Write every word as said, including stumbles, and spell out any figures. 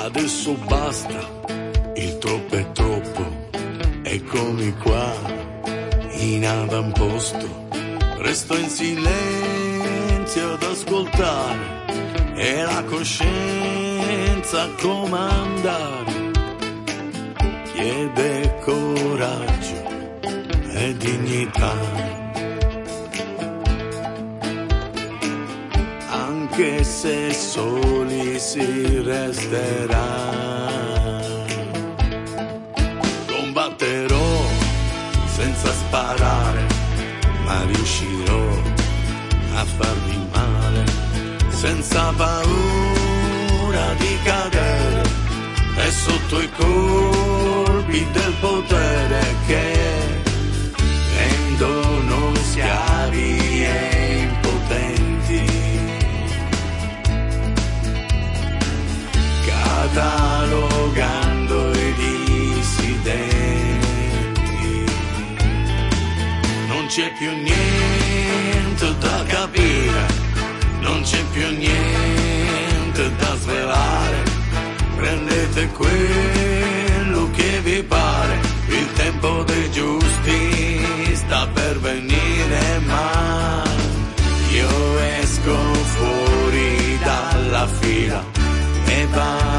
Adesso basta, il troppo è troppo, eccomi qua, in avamposto, resto in silenzio ad ascoltare, e la coscienza a comandare, chiede coraggio e dignità, anche se soli si resterà. Combatterò senza sparare, ma riuscirò a farvi male, senza paura di cadere, e sotto i colpi del potere che rendono schiavi e impotenti, catalogando i dissidenti. Non c'è più niente da capire, non c'è più niente da svelare, prendete quello che vi pare, il tempo dei giusti sta per venire, ma io esco fuori dalla fila e vado